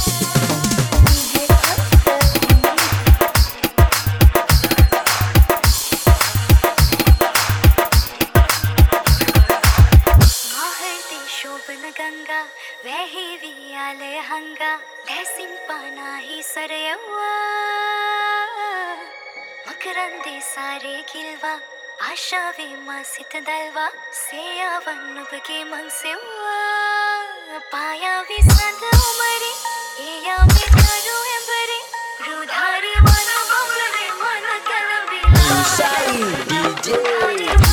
गंगा वही वियाले हंगा ढैसिंपाना ही सरयवा मकरंदे सारे गिलवा आशा वे मासित दलवा सेया वन्नुबगे मंगसेवा पाया विसंद उमरे एया में करो एंबरे रुधारी मन बंगले मन कलबिला